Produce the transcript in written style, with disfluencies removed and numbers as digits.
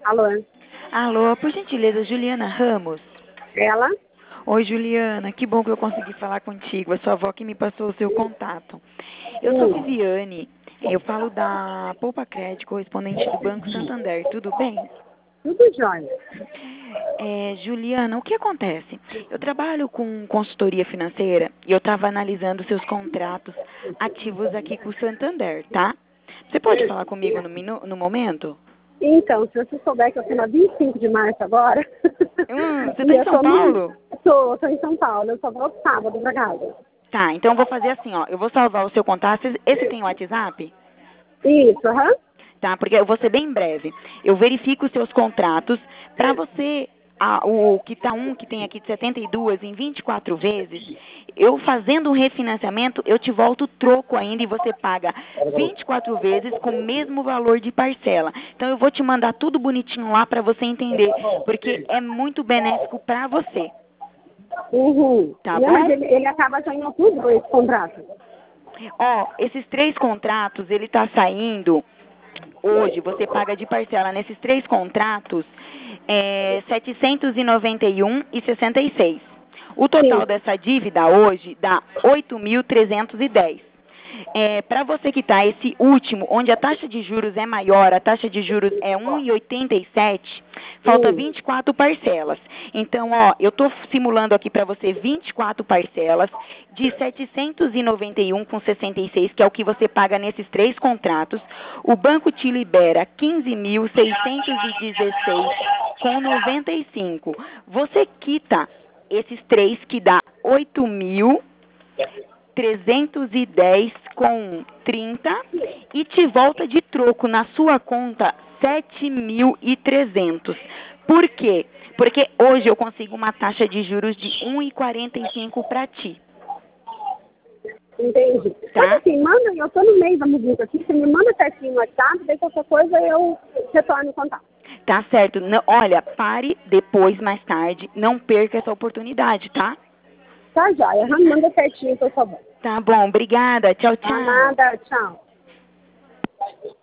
Alô? Alô, por gentileza, Juliana Ramos. Ela? Oi, Juliana, que bom que eu consegui falar contigo. É sua avó que me passou o seu contato. Eu sou Hum, Viviane, eu falo da Poupa Crédito, correspondente do Banco Santander, tudo bem? tudo jóia. Juliana, o que acontece? Eu trabalho com consultoria financeira e eu estava analisando seus contratos ativos aqui com o Santander, tá? Você pode falar comigo no momento? Então, se você souber que eu estou na 25 de março agora, Você e está em eu São tô no. Paulo? Tô em São Paulo, eu só volto sábado pra casa. Tá, então eu vou fazer assim, ó. Eu vou salvar o seu contato. Esse tem WhatsApp? Isso, aham. Tá, porque eu vou ser bem breve. Eu verifico os seus contratos para você, o que tá que tem aqui de 72 em 24 vezes, eu fazendo um refinanciamento, eu te volto o troco ainda e você paga 24 vezes com o mesmo valor de parcela. Então eu vou te mandar tudo bonitinho lá para você entender, porque é muito benéfico para você, Uhum. tá Não, mas bom? ele acaba só em outubro, esse contrato. Ó, esses 3 contratos, ele tá saindo hoje, você paga de parcela nesses 3 contratos 791,66. O total Sim. dessa dívida hoje dá 8.310. Para você que está esse último, onde a taxa de juros é maior, a taxa de juros é 1,87, falta Hum. 24 parcelas. Então, ó, eu estou simulando aqui para você 24 parcelas de 791,66, que é o que você paga nesses 3 contratos. O banco te libera 15.616,95. Você quita esses 3 que dá 8.310,30 e te volta de troco na sua conta 7.300. Por quê? Porque hoje eu consigo uma taxa de juros de 1,45 para ti, Entendi. Faz tá? assim, manda, eu tô no meio da mudança aqui, você me manda certinho no WhatsApp, daí qualquer coisa eu retorno o contato. Tá certo. Olha, pare depois, mais tarde, não perca essa oportunidade, tá? Tá jóia, aham, manda certinho, por favor. Tá bom, obrigada. Tchau, tchau. Amada, tchau.